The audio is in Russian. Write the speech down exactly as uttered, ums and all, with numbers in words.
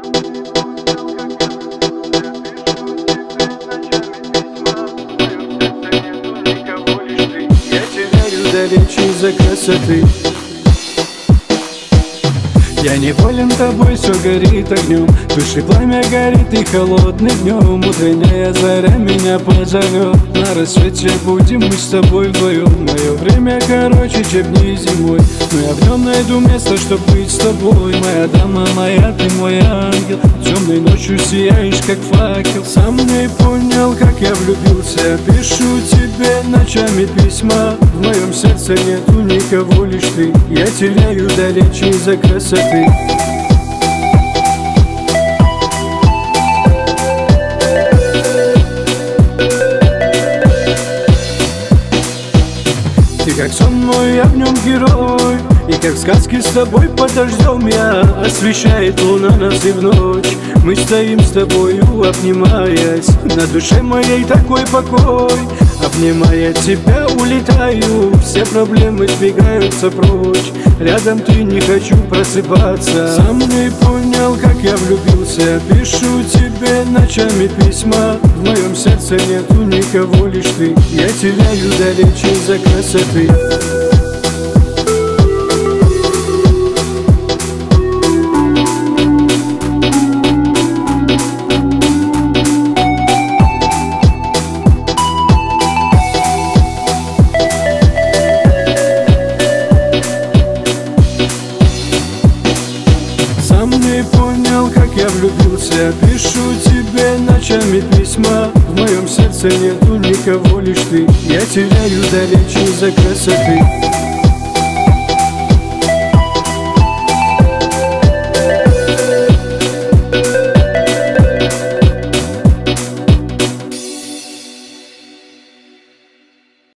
Далече из-за красоты. Я неволен тобой, все горит огнем, души пламя горит и холодный днем. Утренняя заря меня позовет, на рассвете будем мы с тобой вдвоем. Мое время короче, чем дни зимой, но я в нем найду место, чтоб быть с тобой. Моя дама, моя, ты мой ангел, темной ночью сияешь, как факел. Сам не понял, как я влюбился, пишу тебе ночами письма. В моем сердце нету никого, лишь ты. Я теряю далече из-за красоты. Ты как сон мой, я в нем герой, и как в сказке с тобой под дождем я. Освещает луна нас и в ночь мы стоим с тобою, обнимаясь. На душе моей такой покой, обнимая тебя улетаю. Все проблемы сбегаются прочь, рядом ты, не хочу просыпаться. Сам не понял, как я влюбился, пишу тебе ночами письма. В моем сердце нету никого, лишь ты. Я теряю далече из-за красоты. Сам не понял, как я влюбился, пишу тебе ночами письма. В моем сердце нету никого, лишь ты. Я теряю далече из-за красоты.